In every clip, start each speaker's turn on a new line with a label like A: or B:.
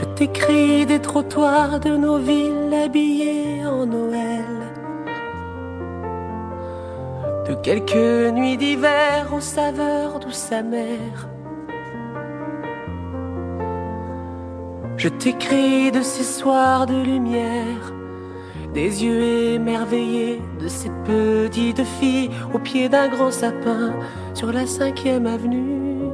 A: Je t'écris des trottoirs de nos villes habillées en Noël, de quelques nuits d'hiver aux saveurs douces amères. Je t'écris de ces soirs de lumière, des yeux émerveillés de ces petites filles au pied d'un grand sapin sur la 5e avenue.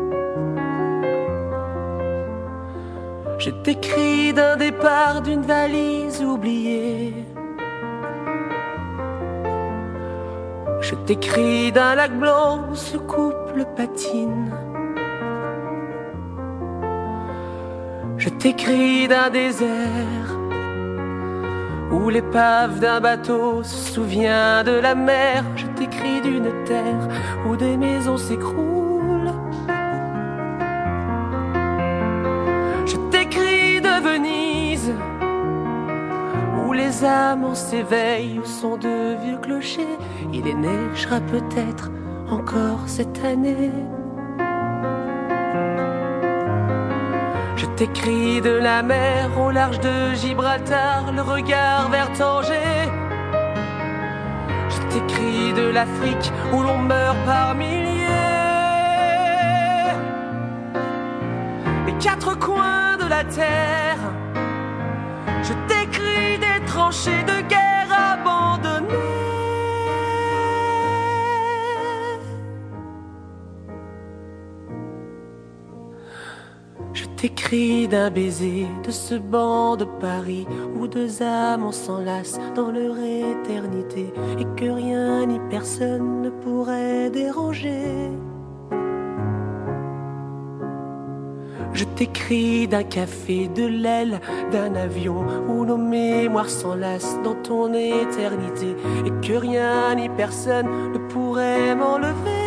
A: Je t'écris d'un départ, d'une valise oubliée. Je t'écris d'un lac blanc où ce couple patine. Je t'écris d'un désert où l'épave d'un bateau se souvient de la mer. Je t'écris d'une terre où des maisons s'écroulent. Je t'écris de Venise où les amants s'éveillent au son de vieux clochers. Il les neigera peut-être encore cette année. Je t'écris de la mer au large de Gibraltar, le regard vers Tanger. Je t'écris de l'Afrique où l'on meurt par milliers. Les quatre coins de la terre. Je t'écris des tranchées de guerre abandonnées. Je t'écris d'un baiser de ce banc de Paris où deux amants s'enlacent dans leur éternité et que rien ni personne ne pourrait déranger. Je t'écris d'un café, de l'aile d'un avion où nos mémoires s'enlacent dans ton éternité et que rien ni personne ne pourrait m'enlever.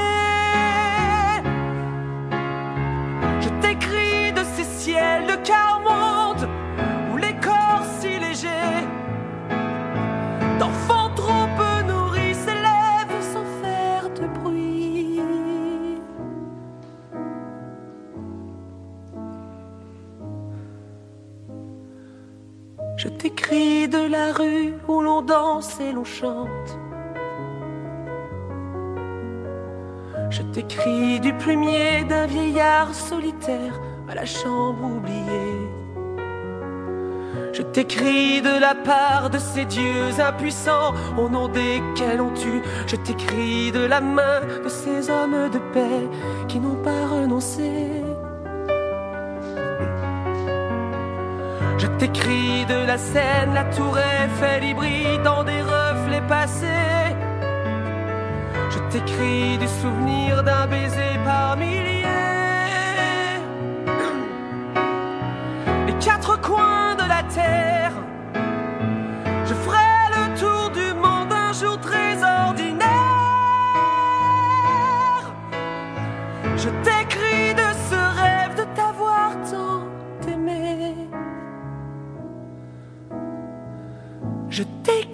A: Je t'écris de ces ciels de Carmonde où les corps si légers d'enfants trop peu nourris s'élèvent sans faire de bruit. Je t'écris de la rue où l'on danse et l'on chante. Je t'écris du plumier d'un vieillard solitaire à la chambre oubliée. Je t'écris de la part de ces dieux impuissants au nom desquels on tue. Je t'écris de la main de ces hommes de paix qui n'ont pas renoncé. Je t'écris de la Seine, la tour Eiffel hybride dans des reflets passés. Je t'écris du souvenir d'un baiser par milliers. Les quatre coins de la terre. Je ferai le tour du monde un jour très ordinaire. Je t'écris de ce rêve de t'avoir tant aimé. Je t'écris